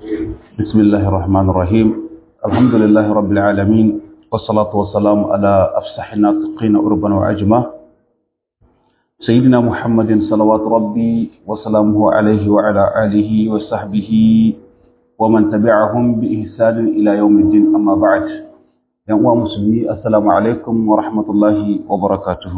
بسم الله الرحمن الرحيم. الحمد لله رب العالمين، والصلاة والسلام على أفصح الناطقين عربا وعجما سيدنا محمد صلوات ربي وسلامه عليه وعلى آله وصحبه ومن تبعهم بإحسان إلى يوم الدين. أما بعد، يا مسلمين، السلام عليكم ورحمة الله وبركاته.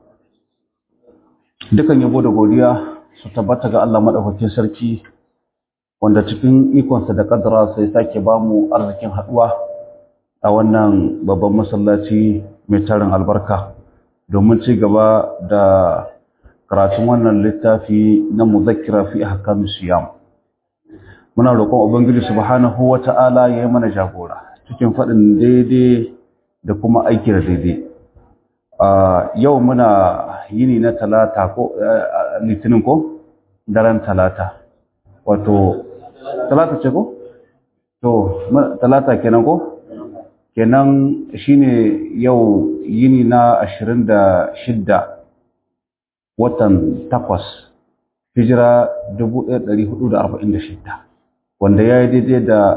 dukan yabo da godiya su tabbata ga Allah madaukakin sarki, wanda cikin ikonsa da kaddara sai sake bamu arzikin haduwa a wannan babban masallaci mai tarin albarka domin ci gaba da karatun wannan littafi na muzakkira fi ahkamis siyam. Muna roƙon ubangiji subhanahu wata'ala ya yi mana jagora cikin faɗin daidai da kuma aiki da daidai. Yau muna yini na talata ko litinin ko daren talata, wato talata ce ko? To, talata kenan ko? Kenan shine yau yini na 26 watan 8 hijira 1446, wanda ya yi daidai da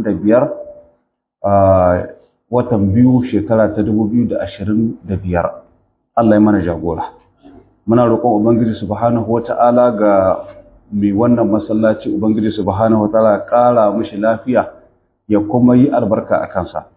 25 watan 2 shekara ta 2025. Allah ya mana jagora. Muna roƙon Ubangiji subhanahu wata'ala ga mai wannan masallaci, Ubangiji subhanahu wataala ƙara mishi lafiya ya kuma yi albarka a kansa.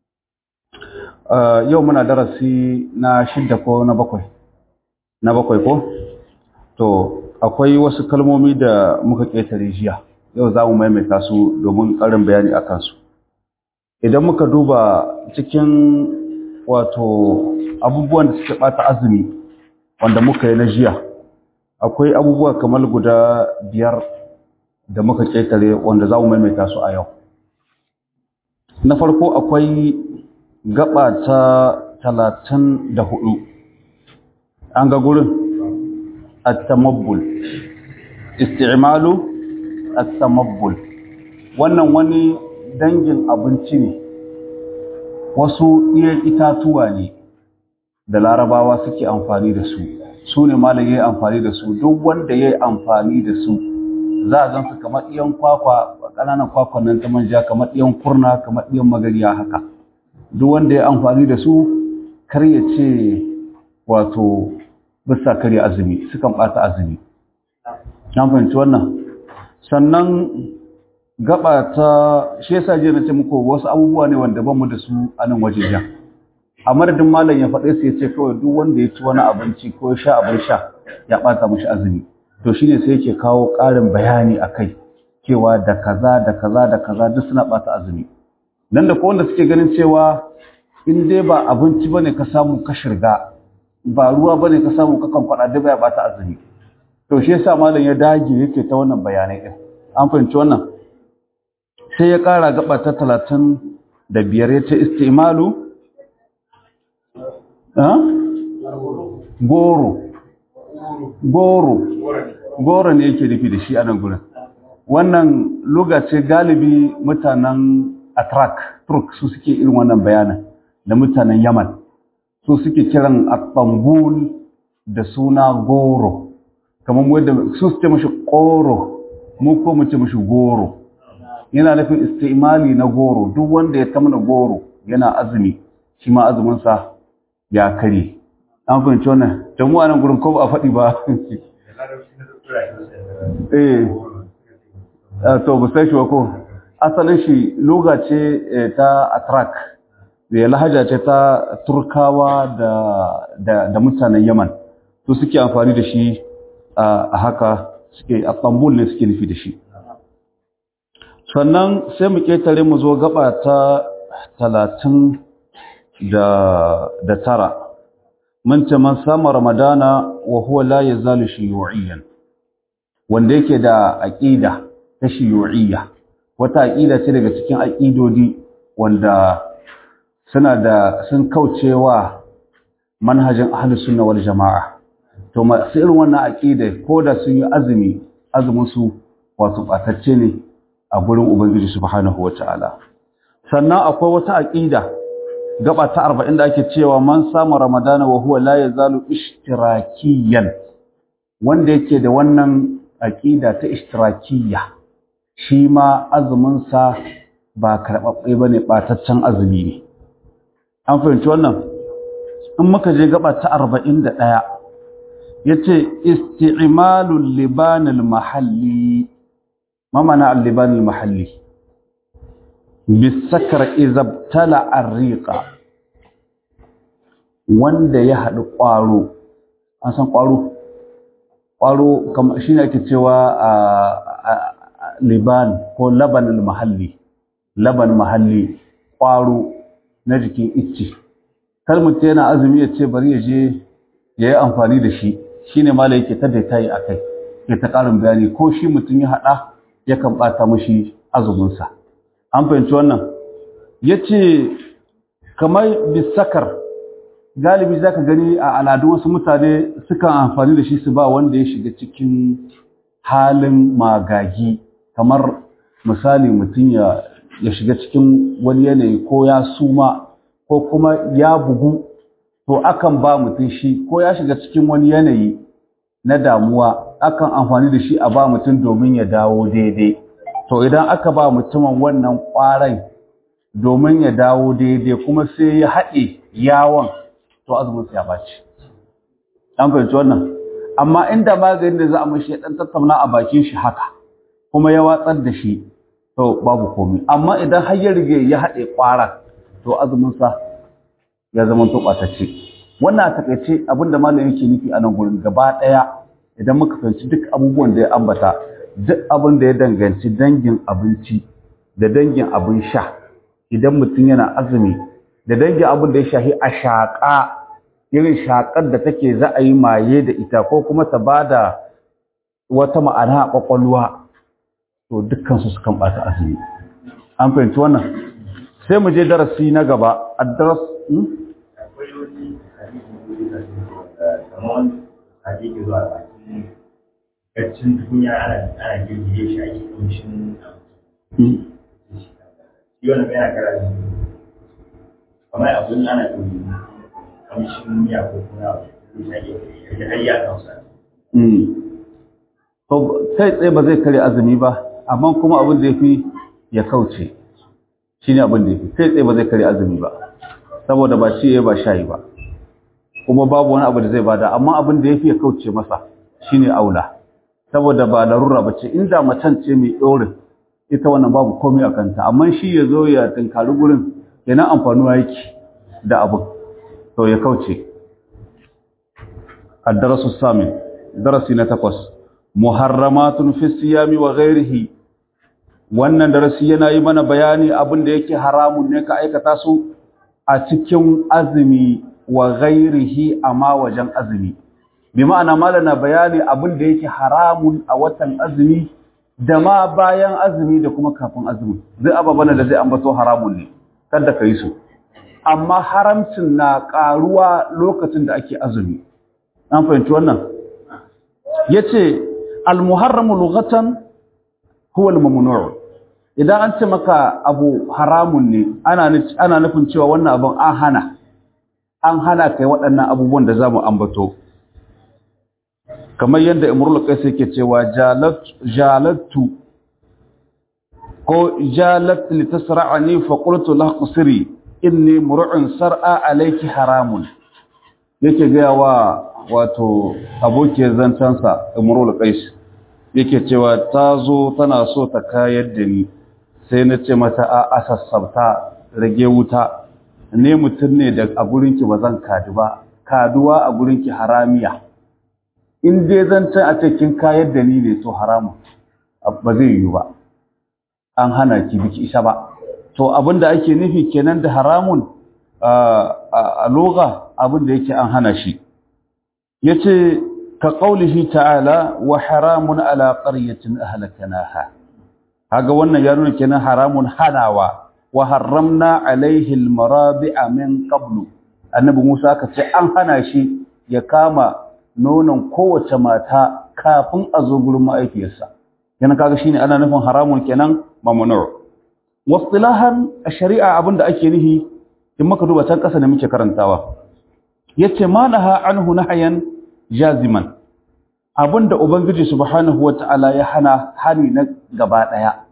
Yau muna darasi na 6 ko na 7? Na 7 ko? To, akwai wasu kalmomi da muka ƙetare jiya, yau za mu maimaita su domin ƙarin bayani a kansu. Idan muka duba cikin wato abubuwan da suke ɓata azumi wanda muka yi na jiya, akwai abubuwa kamar guda 5 da muka ƙetare wanda za mu maimaita su a yau. Na farko akwai gaba ta 34, an ga gurin at-tamabbul, isti'malu at-tamabbul. wannan wani dangin abinci ne, wasu iya itatuwa ne da larabawa suke amfani da su ne malam yayi amfani da su. Duk wanda yayi amfani da su za a gansu kamar ɗiyan kwakwa, ƙananan kwakwan nan ta manja, kamar ɗiyan kurna, kamar ɗiyan magariya haka. Duk wanda yayi amfani da su kar ya ce wato bisa karya azumi, sukan ɓata azumi. An fahimci wannan? Sannan gaba ta shi yasa je na ce muku wasu abubuwa ne wanda ban mu da su a nan wajejen. A madadin malam ya faɗe su ya ce kawai duk wanda ya ci wani abinci ko ya sha abin sha ya ɓata mashi azumi. To shine sai yake kawo ƙarin bayani a kai cewa da kaza da kaza da kaza duk suna ɓata azumi. Nan da ko wanda suke ganin cewa in dai ba abinci bane ka samu ka shirga, ba ruwa bane ka samu ka kan faɗa duk ya ɓata azumi. To shi yasa malam ya dage yake ta wannan bayanai ɗin. An fahimci wannan? Sai ya ƙara gaba ta 35 ya ce istimalu goro ne yake nufi da shi a nan gurin. Wannan luga ce galibi mutanen Turk su suke irin wannan bayanan, da mutanen Yaman su suke kiran at-tambul da suna goro, kamar wanda su suke mashi koro, mu ko mu ce mashi goro. Yana nufin istimali na goro. Duk wanda ya tamna goro yana azumi, shi ma azuminsa ya kare. An fahimci wannan? Jamu a nan gurin ko ba a faɗi ba. To ba sai shi ba ko? Asalin shi loga ce ta Atrak, da lahaja ce ta Turkawa da mutanen Yaman. Su suke amfani da shi a haka, suke a Istanbul ne suke nufi da shi. Sannan sai mu ketare mu zo gaba ta 39. Mun ce man sama Ramadana wa huwa la yazalu shiyu'iyyan, wanda yake da aqida ta shiyu'iyya. Wata aqida ce daga cikin aqidodi wanda sun kaucewa manhajin ahlus sunna wal jamaa. To masu irin wannan aqida ko da sun yi azumin su wato batacce ne a gurin Ubangiji subhanahu wata'ala. Sannan akwai wata aqida gaba ta 40 da ake cewa man sama Ramadana wa huwa la yazalu ishtirakiyan, wanda yake da wannan aqida ta ishtirakiyya shi ma azuminsa ba karɓaɓɓe ba ne, ɓataccen azumi ne. An fahimci wannan? In muka je gaba ta 41, ya ce, isti'imalul libanil mahalli, mamana al-libanil mahalli, bisakar izabtala arriƙa, wanda ya haɗu ƙwaro, an san ƙwaro? Ƙwaro shi ne ake cewa liban ko labanil mahalli, laban mahalli, ƙwaro na jikin icce. Kar mutum yana azumi ya ce bari ya je ya yi amfani da shi, shi ne mala yake ta da ta yi a kai, ya ta ƙarin bayani ko shi mutum ya haɗa yakan ɓata mashi azuminsa. An fahimci wannan? Ya ce, kamar bisakar, galibi za ka gani a al'adun wasu mutane sukan amfani da shi su ba wanda ya shiga cikin halin magagi, kamar misali mutum ya shiga cikin wani yanayi ko ya suma ko kuma ya bugu, to akan ba mutum shi, ko ya shiga cikin wani yanayi na damuwa akan amfani da shi a ba mutum domin ya dawo daidai. To idan aka ba mutumin wannan ƙwarai domin ya dawo daidai kuma sai ya haɗe yawon, to azumin ya baci. An fahimci wannan? Amma inda maganin da za a mashi ya ɗan tattauna a bakin shi haka kuma ya watsar da shi, to babu komai. Amma idan har ya rige ya haɗe ƙwarar, to azuminsa ya zama to ɓatacce. Wannan a takaice abinda malam yake nufi a nan gurin gaba ɗaya, idan muka fahimci duk abubuwan da ya ambata, duk abin da ya danganci dangin abinci da dangin abin sha, idan mutum yana azumi, da dangin abin da ya shahi a shaƙa, irin shaƙar da take za a yi maye da ita ko kuma ta ba da wata ma'ana a ƙwaƙwalwa, to dukkansu sukan ɓata azumi. An fahimci wannan? Sai mu je darasi na gaba. Addaras kacin duniya ana girgije shi ake kamshin shi wani mai yana kara da kamar abin ana kamshin miya ko kuna da hayya kansa. Kai tsaye ba zai kare azumi ba, amma kuma abin da ya fi ya kauce shi ne abin da ya fi. Kai tsaye ba zai kare azumi ba, saboda ba shi ya ba shayi ba, kuma babu wani abu da zai bada, amma abin da ya fi ya kauce masa shi ne aula, saboda ba larura ba ce. Inda macen ce mai ɗorin, ita wannan babu komai a kanta, amma shi ya zo ya tunkari gurin yana amfanuwa yake da abin, to ya kauce. Addarasu samin, darasi na 8, muharramatun fi siyami wa ghairihi. Wannan darasi yana yi mana bayani abin da yake haramun ne ka aikata su a cikin azumi wa ghairihi, amma wajen azumi. Bi ma'ana malana bayani abin da yake haramun a watan azumi da ma bayan azumi da kuma kafin azumi. Zai ababana da zai ambato haramun ne, kada ka yi su. Amma haramcin na ƙaruwa lokacin da ake azumi. An fahimci wannan? Yace al-muharramu lughatan huwa al-mamnu'. Idan an ce maka abu haramun ne, ana nufin cewa wannan abin an hana kai waɗannan abubuwan da zamu ambato. Kamar yadda Imrul Qais yake cewa jalattu ko jalat litasra'ani fa qultu la qasri inni mur'un sar'a alayki haramun. Yake ga wato abokiyar zancansa Imrul Qais yake cewa tazo tana so ta kayar da ni, sai na ce mata a sassabta, rage wuta, ne mutum ne da a gurinki ba zan kadu ba, kaduwa a gurinki haramiya. In dai zan a ce kin kayar da ni ne to haramun, ba zai yiwu ba, an hana ki biki isa ba. To abinda ake nufi kenan da haramun a lugha, abinda yake an hana shi. Yace ka qaulihi ta'ala wa haramun ala qaryatin ahlaknaha. Haga wannan ya nuna kenan haramun hanawa, wa harramna alaihi almarabi'a min qablu. Annabi Musa ka ce an hana shi ya kama nonon kowace mata kafin a zo gurin ma'aikiyarsa. Yana kaga shine ana nufin haramun kenan mamnu'. Wastilahan shari'a abinda ake nihi in muka duba can kasa ne muke karantawa. Yace manaha anhu nahyan jaziman. Abinda ubangiji subhanahu wata'ala ya hana hani na gaba daya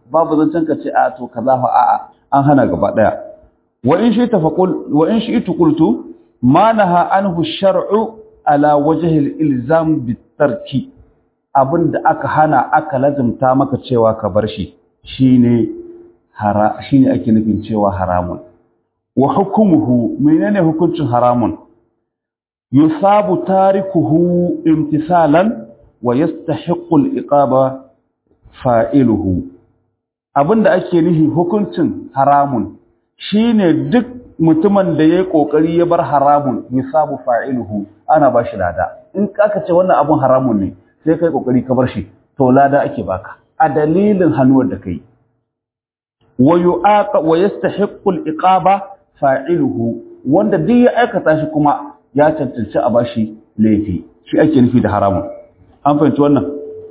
babu zancen ka ce a to kaza fa a'a an hana gaba daya wa in shi tafaqul wa in shi qultu ma naha anhu shar'u ala wajhi al-ilzam bit-tarki abinda aka hana aka lazimta maka cewa ka bar shi shine ake nufin cewa haramun wa hukumuhu menene hukuncin haramun yusabu tarikuhu imtisalan wa yastahiqqu al-iqaba fa'iluhu abinda ake nufi hukuncin haramun shine duk mutumin da yayi kokari ya bar haramun yusabu fa'iluhu ana bashi lada in aka ce wannan abun haramun ne sai kai kokari ka bar shi to lada ake baka a dalilin hannuwar da kai wa yastahiqqu al-iqaba fa'iluhu wanda duk ya aikata shi kuma ya cancanci a bashi laifi shi ake nufi da haramun an fahimci wannan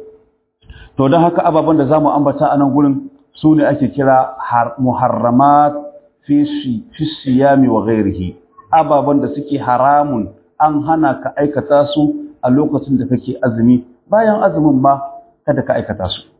to don haka ababen da zamu ambata a nan gurin su ne ake kira muharramat fi siyami wa ghairihi ababen da suke haramun an hana ka aikata su a lokacin da kake azumi bayan azumin ma kada ka aikata su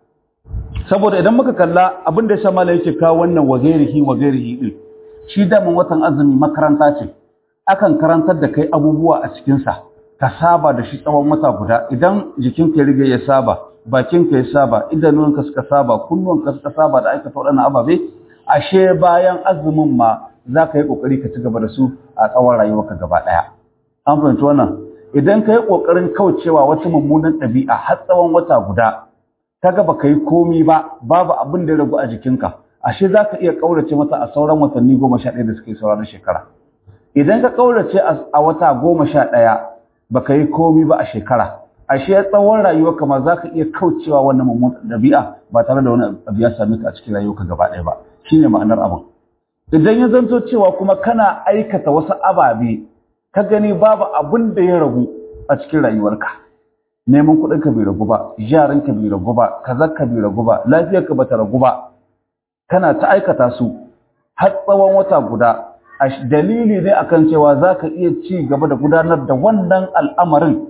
saboda idan muka kalla abin da ya mala yake kawo wannan wa ghairihi din shi daman watan azumi makaranta ce akan karantar da kai abubuwa a cikin sa ka saba da shi tsawon wata guda idan jikinka ya riga ya saba bakinka ya saba idanunka suka saba kunnuwanka suka saba da aikata waɗannan ababe ashe bayan azumin ma za ka yi ƙoƙari ka ci gaba da su a tsawon rayuwarka gaba ɗaya an fahimci wannan idan ka yi ƙoƙarin kaucewa wata mummunan ɗabi'a har tsawon wata guda ka ga baka yi komi ba babu abin da ya ragu a jikinka ashe za ka iya ƙaurace mata a sauran watanni 11 da suke saura na shekara idan ka ƙaurace a wata 11 baka yi komi ba a shekara ashe tsawon rayuwarka ma za ka iya kaucewa wannan mummunan ɗabi'a ba tare da wani abu ya same ka a cikin rayuwarka gaba ɗaya ba shine ma'anar abin idan ya zanto cewa kuma kana aikata wasu ababe ka gani babu abin da ya ragu a cikin rayuwarka neman kuɗinka bai ragu ba yaranka bai ragu ba kazarka bai ragu ba lafiyarka bata ragu ba kana ta aikata su har tsawon wata guda dalili ne akan cewa za ka iya ci gaba da gudanar da wannan al'amarin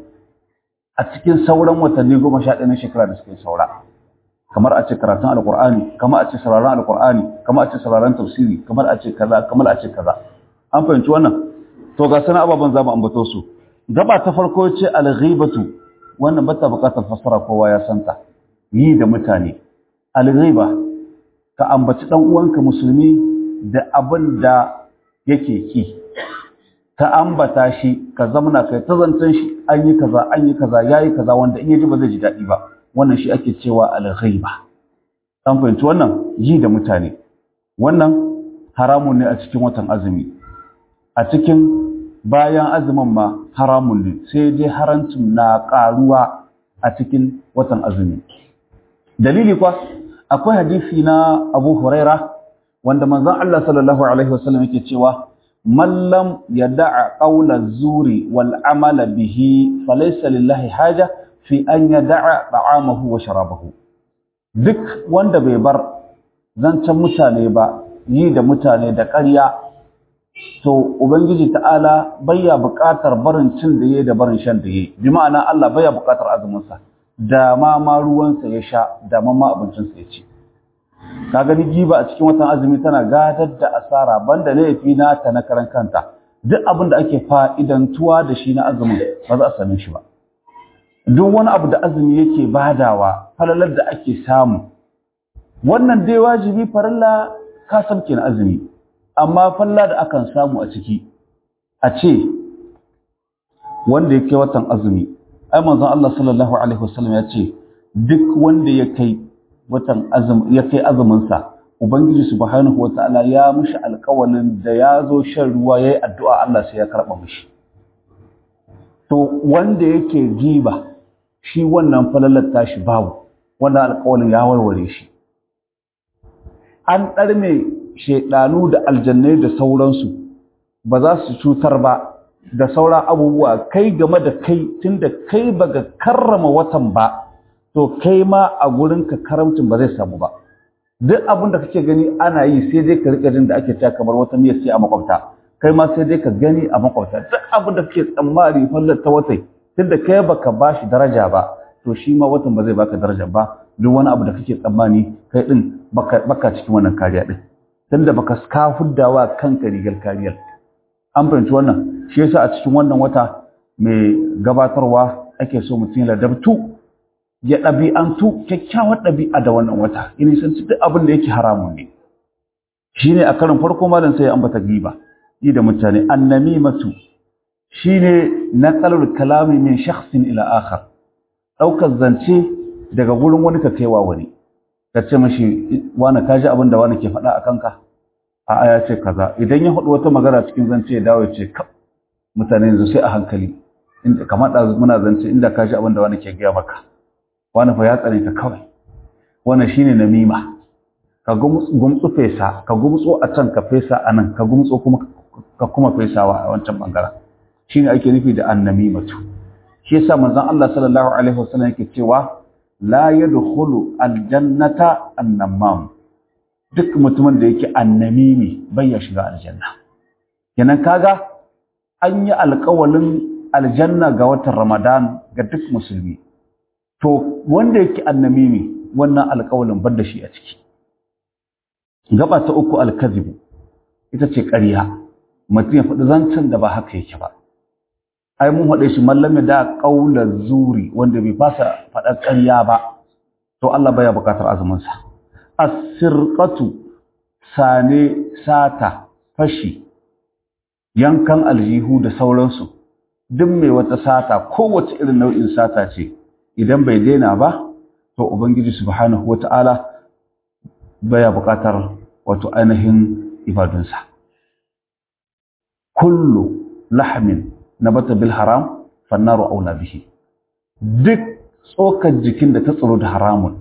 a cikin sauran watanni 11 na shekara da suke saura kamar a ce karatun alkur'ani kamar a ce sauraron alkur'ani kamar a ce sauraron tafsiri kamar a ce kaza kamar a ce kaza an fahimci wannan to ga sanan ababan zamu ambato su gaba ta farko ce al-ghibatu wannan bata bukatar fassara kowa ya santa yi da mutane al-ghiba ka ambaci dan uwanka musulmi da abin da yake ki ka ambata shi ka zamna kai ta zantan shi an yi kaza yayi kaza wanda in yaji ba zai ji dadi ba wannan shi ake cewa al-ghiba an fahimci wannan yi da mutane wannan haramun ne a cikin watan azumi a cikin bayan azumin ma haramun ne sai dai harancin na karuwa a cikin watan azumi dalili kwa akwai hadisi na Abu Huraira wanda manzon Allah sallallahu alaihi wasallam yake cewa man lam yada'a qawla zuri wal amala bihi falaysa lillahi haja fi an yada'a ta'amahu wa sharabahu duk wanda bai bar zancen mutane ba yi da mutane da ƙarya to ubangiji ta'ala baya buƙatar barin cin da yayi da barin shan da yayi bi ma'ana Allah baya buƙatar azumin sa da ma ruwan sa ya sha da ma abincin sa ya ci ka gani giba a cikin watan azumi tana gadar da asara banda laifi na ta na karan kanta duk abin da ake fa'idantuwa da shi na azumin ba za a same shi ba duk wani abu da azumi yake badawa falalar da ake samu wannan dai wajibi farilla ka sabke na azumi amma falla da akan samu a ciki a ce wanda yake watan azumi ai manzon Allah sallallahu alaihi wasallam ya ce duk wanda ya kai watan azumi ya kai azumin sa ubangiji subhanahu wataala ya mushi alƙawalin da ya zo shan ruwa yayi addu'a Allah sai ya karba mishi to wanda yake giba shi wannan falalar tashi babu wannan alƙawalin ya warware shi an ɗarme shedanu da aljannai da sauransu ba za su cutar ba da sauran abubuwa kai game da kai tunda kai baga karrama watan ba to kai ma a gurinka karamcin ba zai samu ba duk abin da kake gani ana yi sai dai ka rika jin da ake cewa kamar wata miyar sai a makwabta kai ma sai dai ka gani a makwabta duk abin da kake tsammani fallar ta watai tunda kai baka bashi daraja ba to shi ma watan ba zai baka daraja ba duk wani abu da kake tsammani kai din baka cikin wannan kariya din tunda baka ka huddawa kanka rigar kariyar. An fahimci wannan, shi yasa a cikin wannan wata mai gabatarwa ake so mutum ya ladabtu ya ɗabi'antu kyakkyawar ɗabi'a da wannan wata in san duk abin da yake haramun ne. Shine a karin farko malam sai ya ambata giba yi da mutane. Annamimatu shine naqalul kalami min shakhsin ila akhar, daukar zance daga gurin wani ka kaiwa wani, ka ce mashi wani kaji abin da wani ke faɗa a kanka a aya ce kaza. Idan ya faɗi wata magana cikin zance ya dawo ya ce mutane yanzu sai a hankali, inda kamar da muna zance inda kaji abin da wani ke gaya maka, wani fa ya tsare ka kawai. Wannan shine namima, ka gumtsu fesa, ka gumtso a can ka fesa a nan, ka gumtso kuma fesawa a wancan bangaren. Shine ake nufi da annamimatu. Shi yasa manzon Allah sallallahu alaihi wasallam yake cewa la yadkhulu aljannata annamam, duk mutumin da yake annamimi bai ya shiga aljanna. Kenan kaga an yi alƙawalin aljanna ga watan Ramadan ga duk musulmi, to wanda yake annamimi wannan alƙawalin bar da shi a ciki. Gaba ta uku alkazibu, ita ce ƙarya, mutum ya faɗi zancen da ba haka yake ba. Ai mun haɗe shi mallame da ƙaular zuri wanda bai fasa faɗar ƙarya ba, to Allah baya buƙatar azuminsa. As-sirqatu, sane, sata, fashi, yankan aljihu da sauransu, duk mai wata sata kowace irin nau'in sata ce idan bai daina ba, to Ubangiji subhanahu wata'ala baya buƙatar wato ainihin ibadunsa. Kullu lahmin nabata bil haram fannaru aula bihi, duk tsokar jikin da ta tsaro da haramun,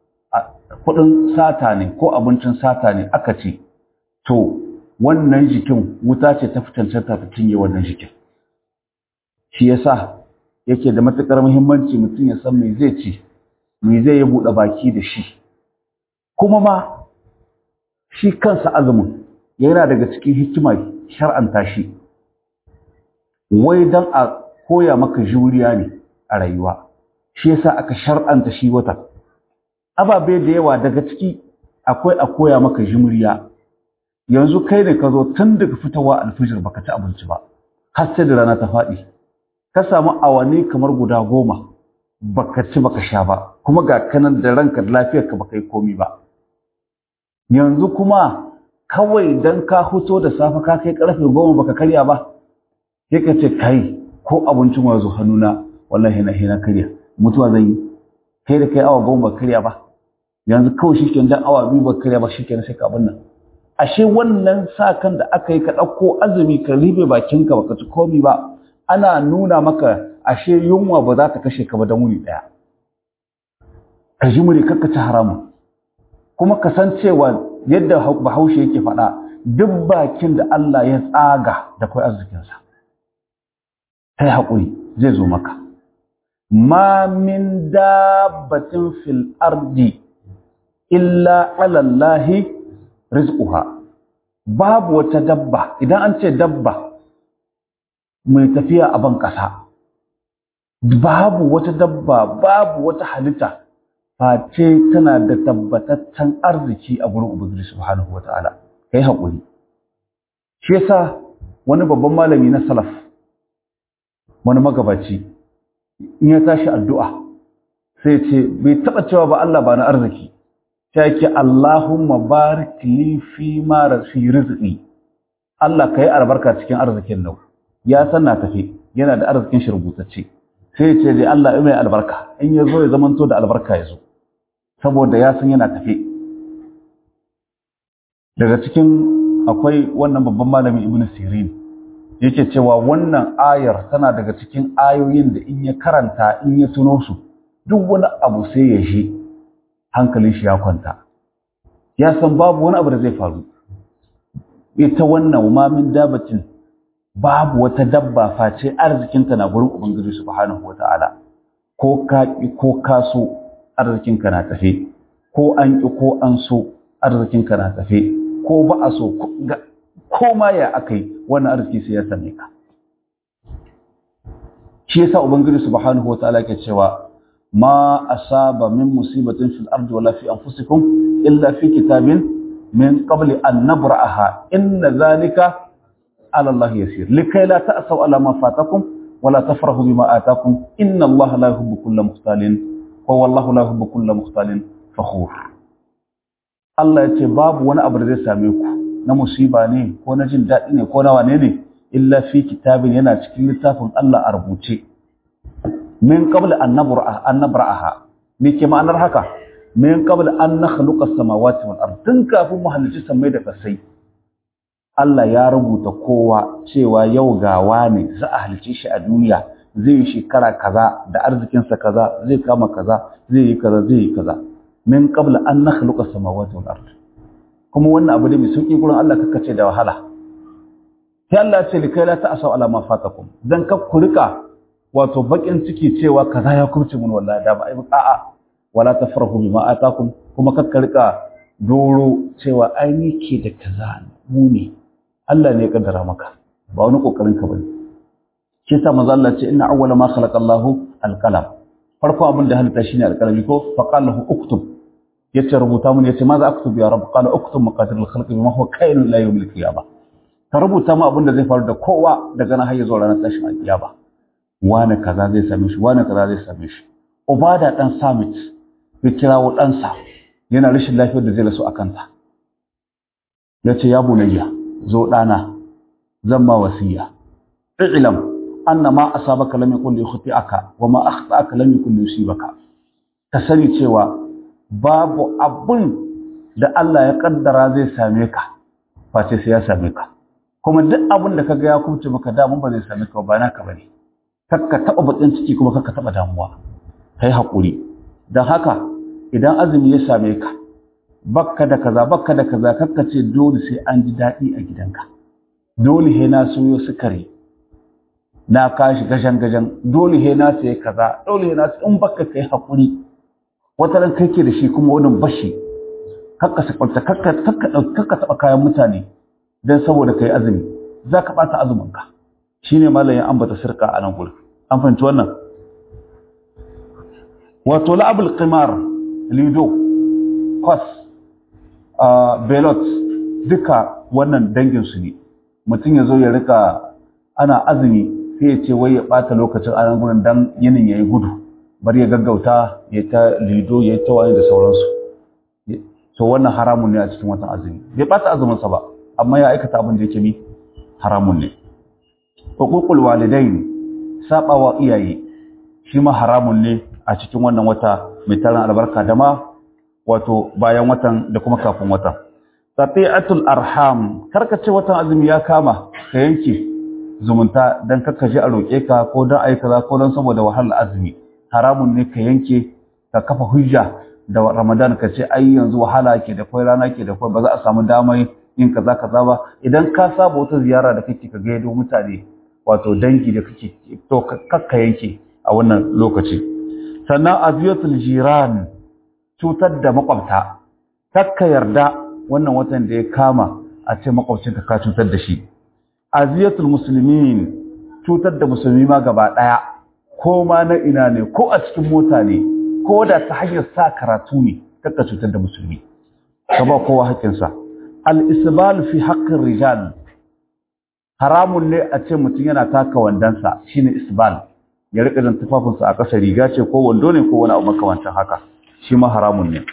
kudin sata ne ko abincin sata ne aka ce, to wannan jikin wuta ce ta fitancanta ta cinye wannan jikin. Shi yasa yake da matukar muhimmanci mutum ya san me zai ci, me zai yi buɗe baki da shi. Kuma ma shi kansa azumin yana daga cikin hikima shar'anta shi, wai dan a koya maka juriya ne a rayuwa. Shi yasa aka shar'anta shi wata. Ababe da yawa daga ciki akwai a koya maka juriya. Yanzu kai ne ka zo tun daga fitowa alfijir baka ci abinci ba, har sai da rana ta faɗi, ka samu awanni kamar guda 10 baka ci baka sha ba, kuma ga kanan da ranka da lafiyarka baka yi komi ba. Yanzu kuma kawai dan ka fito da safe ka kai karfe 10 baka karya ba, sai ka ce kai ko abincin wazo hannuna wallahi na karya, mutuwa zan yi. Kai da kai awa 10 baka karya ba, yanzu kawai shikenan dan awa 2 baka karya ba shikenan sai ka abin nan. Ashe wannan sakan da aka yi ka ɗauko azumi ka ribe bakinka baka ci komi ba, ana nuna maka ashe yunwa ba za ta kashe ka ba da wuni ɗaya. Ka ji muri kakka ci haramun. Kuma ka san cewa yadda Bahaushe yake faɗa, duk bakin da Allah ya tsaga da kai arzikinsa. Kai haƙuri zai zo maka. Ma min dabbatin fil ardi illa ala Allahi rizquha, babu wata dabba. Idan an ce dabba mai tafiya a ban ƙasa, babu wata dabba, babu wata halitta face tana da tabbataccen arziki a gurin Ubangiji subhanahu wata'ala. Kai haƙuri. Shi yasa wani babban malami na salaf, wani magabaci, in ya tashi addu'a sai ce bai taɓa cewa ba Allah ba na arziki, ta yake Allahumma barik li fi ma fi rizqi. Allah kai albarka cikin arzikin nau. Ya san na tafi, yana da arzikin shi rubutacce. Sai ya ce dai Allah ya mai albarka, in ya zo ya zamanto da albarka ya zo, saboda ya san yana tafi. Daga cikin akwai wannan babban malami Ibn Sirin, yake cewa wannan ayar tana daga cikin ayoyin da in ya karanta, in ya tuno su, duk wani abu sai ya shi hankalin shi ya kwanta, ya san babu wani abu da zai faru. Ita wannan ma min dabatin, babu wata dabba face arzikinta na gurin Ubangiji subhanahu wata'ala. Ko ka ƙi ko ka so arzikinka na tafe, ko an ƙi ko an so arzikinka na tafe, ko ba a so ko ma ya akai wannan arziki sai ya same ka. Shi yasa Ubangiji subhanahu wata'ala ke cewa ma asaba min musibatin fil ardi wala fi anfusikum illa fi kitabin min qabli an nabra'aha inna dhalika ala Allah yasir likay la ta'saw ala ma fatakum wala tafrahu bima atakum inna Allah la yuhibbu kulla mukhtalin wa wallahu la yuhibbu kulla mukhtalin fakhur. Allah yace babu wani abu da zai same ku na musiba ne ko na jin dadi ne ko na wane ne illa fi kitabin yana cikin littafin Allah a rubuce min qabl an nabra'aha me ke ma'anar haka min qabl an nakhluqa as-samawati wal ard tun kafin mu halicci samai da kasai Allah ya rubuta kowa cewa yau gawa ne za a halicce shi a duniya zai yi shekara kaza da arzikinsa kaza zai kama kaza zai yi kaza zai yi kaza min qabl an nakhluqa as-samawati wal ard kuma wannan abu ne mai sauki gurin Allah kakkace da wahala sai Allah ce likai la ta'asau ala ma fatakum dan ka kurika wato bakin ciki cewa kaza ya kubce mun wallahi da ba ai a'a wala tafrahu bima atakum kuma ka rika doro cewa ai ni ke da kaza mu ne Allah ne ya kaddara maka ba wani kokarin ka bane shi yasa manzo Allah ce inna awwala ma khalaqa Allahu al-qalam farko abin da halitta shine al-qalami ko fa qala lahu uktub yace rubuta mun yace ma za aktub ya rabb qala uktub maqadir al-khalqi bima huwa kainun la yawm al-qiyamah ka rubuta mu abin da zai faru da kowa daga nan har ya zo ranar tashin alkiyama wani kaza zai same shi wani kaza zai same shi ubada dan samit ya kirawo ɗansa yana rashin lafiyar da zai rasu a kanta yace ya bunayya zo dana zan ma wasiya i'lam anna ma asabaka lam yakun li khati'aka wa ma akhta'aka lam yakun li yusibaka ka sani cewa babu abun da Allah ya kaddara zai same ka face sai ya same ka kuma duk abin da kaga ya kubce maka da mun ba zai same ka ba naka bane kakka taba bakin ciki kuma kakka taba damuwa kai hakuri dan haka idan azumi ya same ka bakka da kaza kakka ce dole sai an ji dadi a gidanka dole he na soyo sukari na kashi gajan dole he na sai kaza dole he na in bakka kai hakuri wata ran kai ke da shi kuma wannan bashi kakka sakwanta kakka taba kayan mutane dan saboda kai azumi zaka bata azumin ka shine malamin ambata sirka a nan gurin an fahimci wannan wato la'abul qimar lido kos belot duka wannan dangin su ne mutum yazo ya rika ana azumi sai ya ce wai ya bata lokacin a nan gurin dan yinin yayi gudu bari ya gaggauta ya ta lido ya ta wani da sauransu to wannan haramun ne a cikin watan azumi bai bata azumin sa ba amma ya aikata abin da yake mi haramun ne huququl walidain sabawa iyaye shi ma haramun ne a cikin wannan wata mai tarin albarka da ma wato bayan watan da kuma kafin watan tafi'atul arham karkace watan azumi ya kama ka yanke zumunta dan kakkaje a roke ka ko dan ayi kaza ko dan saboda wahalar azumi haramun ne ka yanke ka kafa hujja da Ramadan ka ce ai yanzu wahala ke da kai rana ke da kai ba za a samu damar yin kaza ba idan ka saba wata ziyara da kake ka gaido mutane wato dangi da kake to kakka yanke a wannan lokaci sannan aziyatul jiran cutar da makwabta kakka yarda wannan watan da ya kama a ce makwabcinka ka cutar da shi aziyatul muslimin cutar da musulmi ma gaba daya ko ma na ina ne ko a cikin mota ne ko da ta hanyar sa karatu ne kakka cutar da musulmi ka ba kowa haƙƙinsa al-isbal fi haqqir rijal haramun ne a ce mutum yana taka wandansa shine isbal ya rika dan tufafinsa a ƙasa riga ce ko wando ne ko wani abu makamancin haka shi ma haramun ne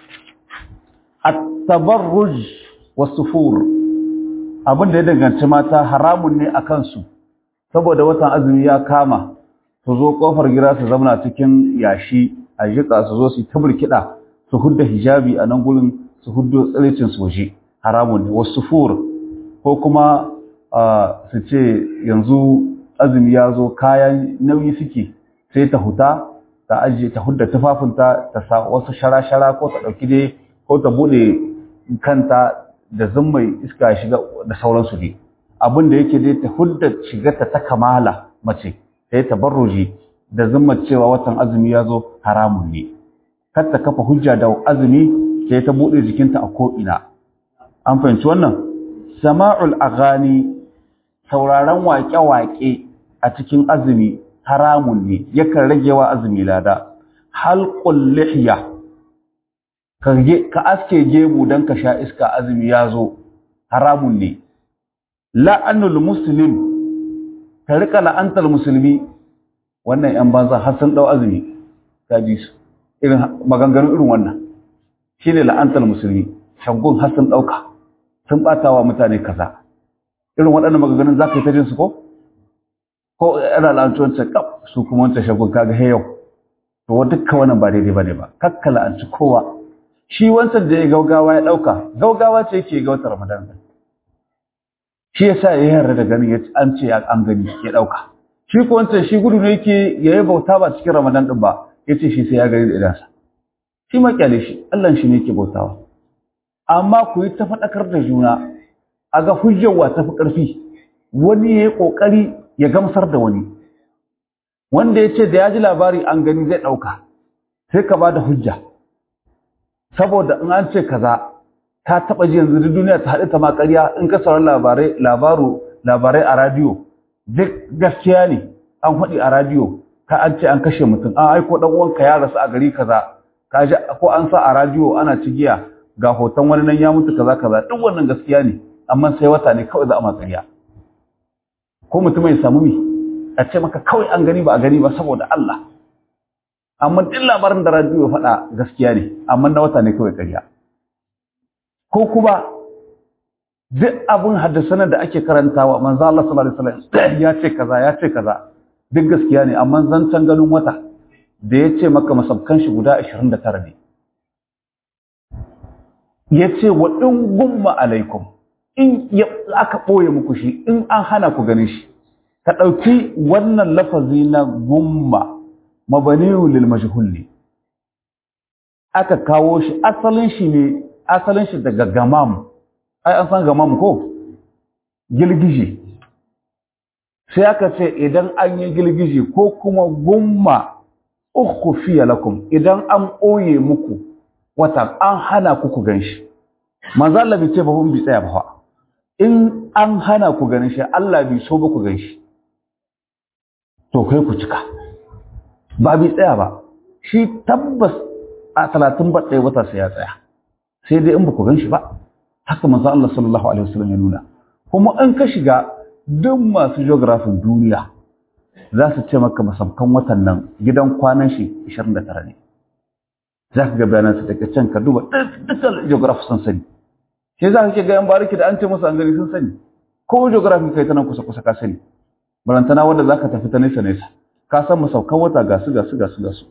at-tabarruj was-sufur abin da ya danganci mata haramun ne akan su saboda watan azumi ya kama su zo kofar gida su zauna cikin yashi a jika su zo su taburkida su hudda hijabi a nan gurin su huddo tsalicin su waje haramun ne was-sufur ko kuma su ce yanzu azumi ya zo kayan nauyi suke sai ta huta ta ajiye ta hudda tufafinta ta sa wasu shara-shara ko ta ɗauki dai ko ta buɗe kanta da zummai iska shiga da sauransu dai abin da yake dai ta hudda shigarta ta kamala mace sai tabarruji da zummar cewa watan azumi ya zo haramun ne kar ta kafa hujja da azumi sai ta buɗe jikinta a ko'ina an fahimci wannan sama'ul aghani sauraron waƙe-waƙe a cikin azumi haramun ne yakan rage wa azumi lada halqul lihya ka aske gemu dan ka sha iska azumi ya zo haramun ne. La'anul muslim ka rika la'antar musulmi, wannan yan banza har sun dau azumi ka ji su irin maganganun irin wannan shine la'antar musulmi, shagun har sun dauka sun batawa mutane kaza, irin waɗannan maganganun zaka yi ta jin su ko ana la'antuwanci kaf su kuma wancan shagun kaga he yau to dukkan wannan ba daidai bane ba, kakka la'anci kowa. Shi wancan da ya gaugawa ya dauka gaugawa ce yake ga watan Ramadan shi yasa ya yarda da ganin ya an ce an gani ya dauka. Shi ko wancan shi gudu ne yake yayi bauta ba cikin Ramadan din ba, yace shi sai ya gani da idansa. Shi ma kyale shi, Allah shi ne yake bautawa. Amma ku yi ta fadakar da juna a ga hujjawa ta fi karfi, wani yayi kokari ya gamsar da wani. Wanda yace da ya ji labari an gani zai dauka, sai ka bada hujja. Saboda in an ce kaza ta taba ji yanzu duniya ta haɗu ta ma ƙarya, in ka saurari labarai a radiyo duk gaskiya ne, an faɗi a radiyo ka an ce an kashe mutum, an aiko ɗan uwanka ya rasu a gari kaza, ka ji ko an sa a radiyo ana cigiya ga hoton wani nan ya mutu kaza kaza, duk wannan gaskiya ne, amma sai wata ne kawai za a ma ƙarya. Ko mutum ya samu mi a ce maka kawai an gani ba a gani ba saboda Allah, amma duk labarin da radiyo ya faɗa gaskiya ne, amma na wata ne kawai ƙarya. Ko kuma duk abin haddasanar da ake karantawa manzo Allah sallallahu alaihi wasallam ya ce kaza duk gaskiya ne, amma zancen ganin wata da ya ce maka masabkan shi guda 29 ne. Ya ce wa in gumma alaikum, in aka ɓoye muku shi, in an hana ku ganin shi. Ka ɗauki wannan lafazi na gumma mabaniyu lil majhul ne, aka kawo shi asalin shi daga gamam. Ai an san gamam ko gilgije, sai aka ce idan an yi gilgije ko kuma gumma ukhfiya lakum, idan an ɓoye muku wata an hana ku ganshi. Manzo Allah bai ce ba hun bi tsaya ba fa, in an hana ku ganin shi Allah bai so ba ku ganshi to kai ku cika, ba bi tsaya ba, shi tabbas a 30 baɗai wata sai ya tsaya, sai dai in ba ku gan shi ba. Haka manzo Allah sallallahu alaihi wasallam ya nuna. Kuma in ka shiga duk masu geographin duniya za su ce maka masabkan watan nan gidan kwanan shi 29 ne. Za ka ga bayanan su daga can ka duba dukkan geograph sun sani. Sai za ka ke ga yan bariki da an ce musu an gani sun sani. Ko geography kai ta nan kusa kusa ka sani. Barantana wanda za ka tafi ta nesa nesa. Ka san masaukan wata ga su.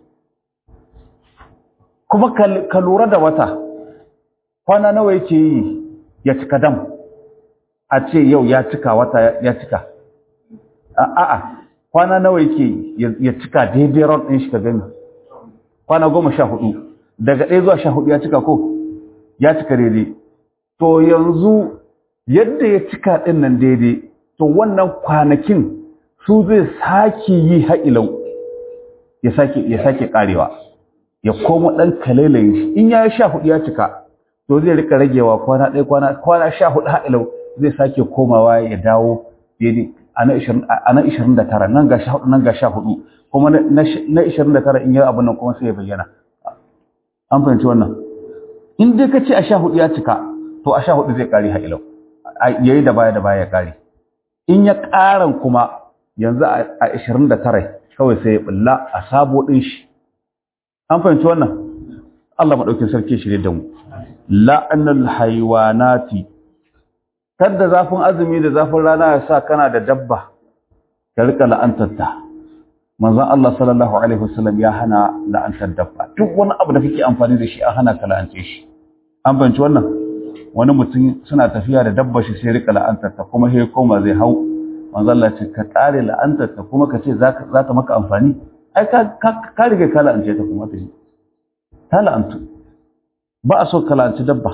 Kuma ka lura da wata kwana nawa yake yi ya cika dam, a ce yau ya cika wata ya cika. A'a kwana nawa yake ya cika daidai ran ɗin shi ka gani, kwana 14 daga 1 zuwa 14 ya cika ko ya cika daidai. To yanzu yadda ya cika ɗin nan daidai, to wannan kwanakin su zai sake yi ha'ilau ya sake karewa, ya koma ɗan kalailayin shi. In ya yi 14 ya cika, to zai rika ragewa kwana 14 ha'ilau zai sake komawa ya dawo daidai a na 29, nan ga 14 nan ga 14, kuma na 29 in yi abin nan kuma sai ya bayyana. An fahimci wannan? In dai ka ce a 14 ya cika, to a 14 zai kare ha'ilau, yayi da baya ya kare. In ya karan kuma yanzu a 29 kawai sai ya bulla a sabo din shi. An fahimci wannan? Allah madaukin sarki shi da mu. La'anul haywanati, kada zafin azumi da zafin rana ya sa kana da dabba ka rika la'antarta. Manzon Allah sallallahu alaihi wasallam ya hana la'antar dabba. Duk wani abu da kake amfani da shi an hana ka la'ance shi. An fahimci wannan? Wani mutum suna tafiya da dabba shi sai rika la'antarta, kuma sai koma zai hau. Manzon Allah ce ka kare la'antarta kuma ka ce za ta maka amfani. Ai ka rige ka la'ance ta kuma ta ji. Ta la'antu. Ba a so ka la'anci dabba.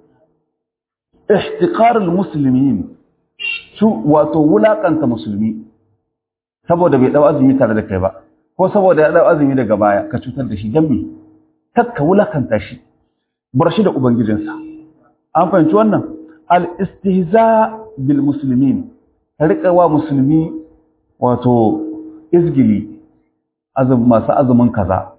Ihtiqarul muslimin, su wato wulakanta musulmi saboda bai dau azumi tare da kai ba, ko saboda ya dau azumi daga baya ka cutar da shi, dan me kakka wulakanta shi, bar shi da ubangijinsa. An fahimci wannan? Al istihza bil muslimin, rika wa musulmi wato izgili, masu azumin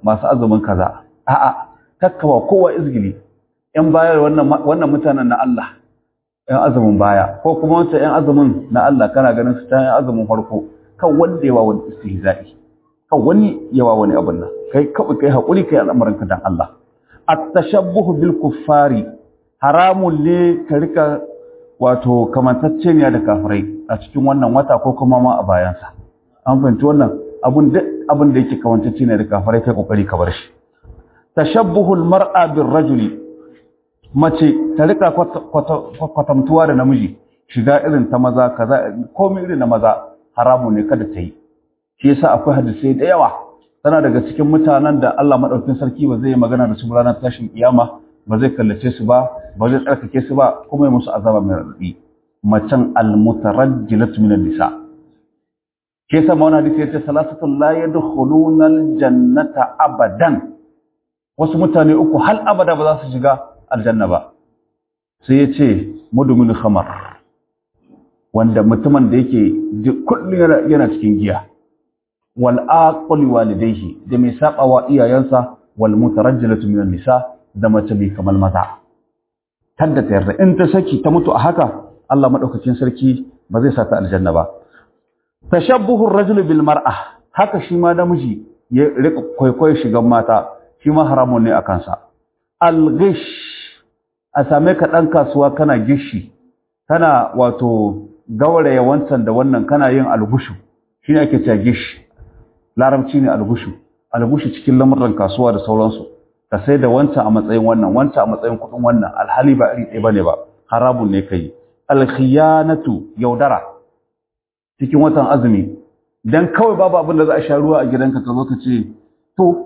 kaza a'a kakkawa kowa izgili yan bayar wannan mutanen na Allah yan azumin baya ko kuma wancan yan azumin na Allah kana ganin su ta yan azumin farko kan wanda yawa wani istihza'i kan wani yawa wani abin nan kai hakuri kai al'amarin ka dan Allah at-tashabbuh bil kuffari haramun ne ka rika wato kamantacce ne da kafirai a cikin wannan wata ko kuma ma a bayansa an fahimci wannan abin da yake kamantacce ne da kafirai kai kokari ka bar shi tashabbuhul mar'a bir rajuli mace ta rika kwatamtuwa da namiji shiga irin ta maza kaza komai irin na maza haramun ne kada ta yi shi yasa akwai hadisi da yawa tana daga cikin mutanen da Allah madaukakin sarki ba zai yi magana da su ranar tashin kiyama ba zai kallace su ba zai tsarkake su ba kuma ya musu azaba mai radadi macen almutarajjilatu minan nisa shi yasa ma wannan hadisi yace salasatun la yadkhuluna aljannata abadan wasu mutane uku hal abada ba za su shiga aljanna ba sai ya ce mudumin khamar wanda mutumin da yake kullum yana cikin giya wal aqli walidayhi da mai saba wa iyayensa wal mutarajjilatu minan nisa da mace mai kamal maza tadda ta yarda in ta saki ta mutu a haka Allah madaukakin sarki ba zai sa ta aljanna ba tashabbuhu ar-rajul bil mar'a haka shi ma namiji ya rika kwaikwayo shigan mata shi ma haramun ne a kansa al-ghish a same ka ɗan kasuwa kana gishi kana wato gauraya wancan da wannan kana yin algushu shi ne ake cewa gish larabci ne algushu cikin lamurran kasuwa da sauransu ka sai da wancan a matsayin wannan wancan a matsayin kuɗin wannan alhali ba iri ɗaya bane ba haramun ne kai alkhiyanatu yaudara cikin watan azumi dan kawai babu abin da za a sha ruwa a gidanka ka zo ka ce to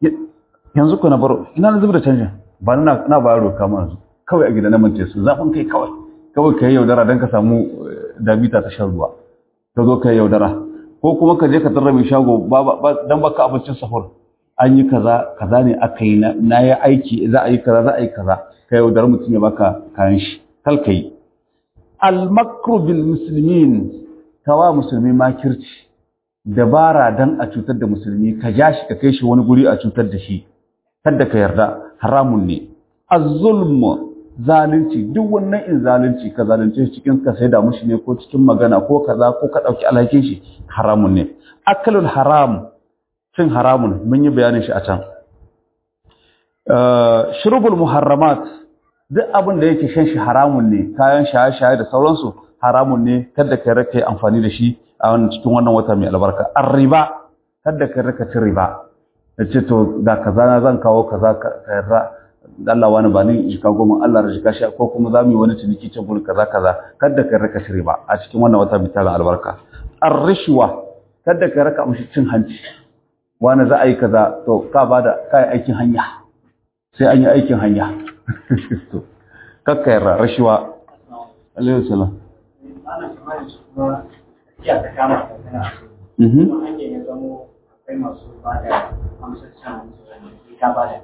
yanzu ku na baro ina na zubar da canjin ba na ba yaro kama yanzu kawai a gida na mance su zafin kai kawai ka yi yaudara don ka samu dabita ta shan ruwa ka zo ka yi yaudara ko kuma ka je ka tarra mai shago don baka abincin sahur an yi kaza ne aka yi na yi aiki za a yi kaza ka yaudara mutum ya baka kayan shi kal ka yi al-makru bil muslimin kawa musulmi makirci dabara dan a cutar da musulmi ka ja shi ka kai shi wani guri a cutar da shi kada ka yarda haramun ne az-zulm zalunci duk wannan in zalunci ka zalunce shi cikin ka sai da mushi ne ko cikin magana ko kaza ko ka dauki alhakin shi haramun ne akalul haram cin haramun mun yi bayanin shi a can shurbul muharramat duk abin da yake shan shi haramun ne kayan shaye-shaye da sauransu haramun ne kada ka raka amfani da shi a wannan cikin wannan wata mai albarka ar-riba kada ka raka cin riba yace to da kaza na zan kawo kaza ka yarda Allah wani ba ni jika goma Allah rajika shi ko kuma za mu yi wani ciniki ce bul kaza kada ka raka shiri ba a cikin wannan wata misalan albarka ar-rishwa kada ka raka mushi cin hanci wani za a yi kaza to ka bada kai aikin hanya sai an yi aikin hanya to kakka yarda rishwa alaihi salam ana kamar kuma ya ta kama kuma hanyar ya zamo akwai masu bada amsar can ka bada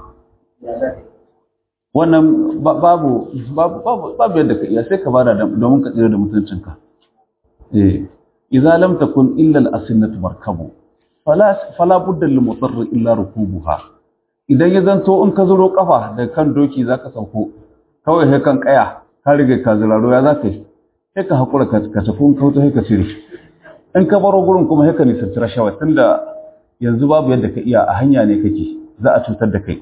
wannan babu yadda ka iya sai ka bada domin ka tsira da mutuncinka idza lam takun illa al-asinnatu markabu fala budda lil mutarr illa rukubuha idan ya zanto in ka zuro kafa da kan doki zaka sauko kawai sai kan kaya ka rige ka zuraro ya zaka yi sai ka hakura ka tafi in kauta sai ka cire in ka baro gurin kuma sai ka nisanci rashawa tunda yanzu babu yadda ka iya a hanya ne kake za a cutar da kai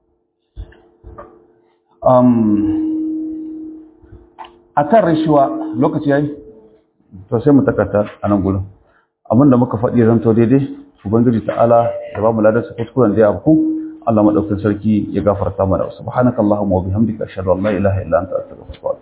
a kan rashuwa lokaci yayi to sai mu takata a nan gurin abinda muka faɗi zanto daidai ubangiji ta'ala ya ba mu ladar sa kuskuren da ya abu Allah madaukakin sarki ya gafarta mana subhanakallahumma wa bihamdika ashhadu an la ilaha illa anta astaghfiruka wa atubu